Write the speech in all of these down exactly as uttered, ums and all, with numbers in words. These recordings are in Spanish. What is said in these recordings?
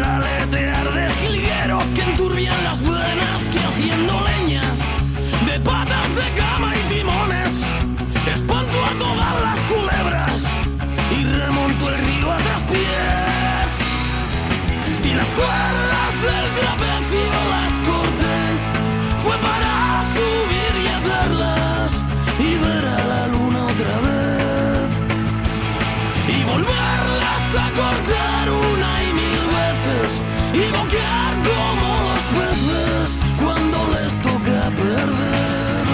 el aletear de jilgueros que enturbian las venas, que haciendo leña de patas de cama y timones espanto a todas las culebras y remonto el río a traspiés. Si las cuerdas del trapecio las corté, fue para subir y atarlas y ver a la luna otra vez y volverlas a cortar una y mil veces y boquear como los peces cuando les toca perder.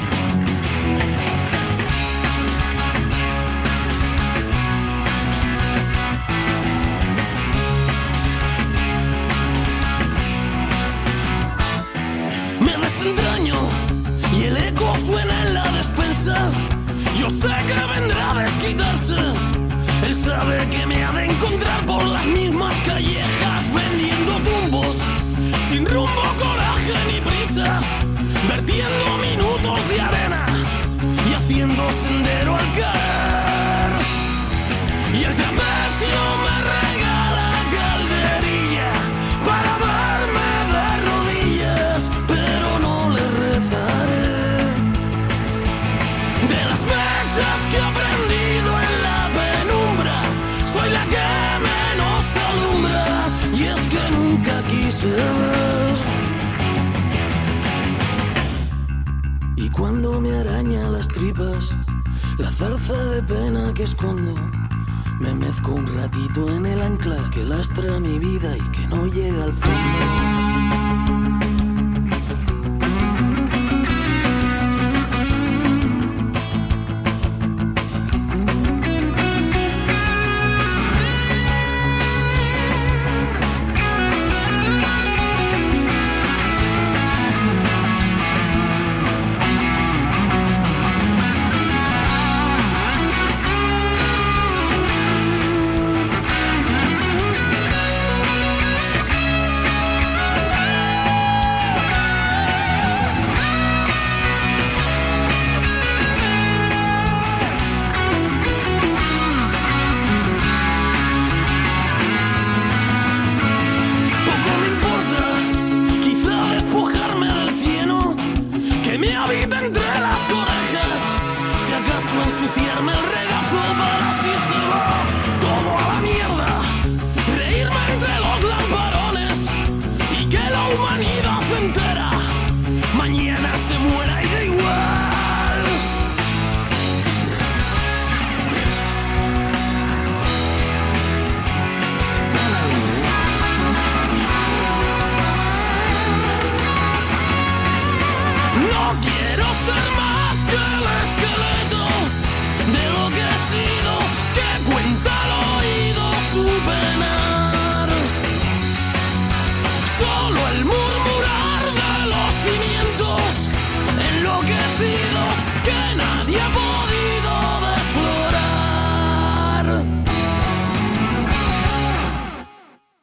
Me desentraño y el eco suena en la despensa. Yo sé que vendrá a desquitarse. Él sabe que me ha de encontrar por las mismas callejas, vendiendo tumbos, sin rumbo, coraje ni prisa, vertiendo minutos de arena y haciendo sendero al caer. Y el trapecio me regala calderilla para verme de rodillas, pero no le rezaré. De las mechas que he aprendido en la penumbra, soy la que menos alumbra, y es que nunca quise ver. Y cuando me araña las tripas la zarza de pena que escondo, me mezco un ratito en el ancla que lastra mi vida y que no llega al fondo.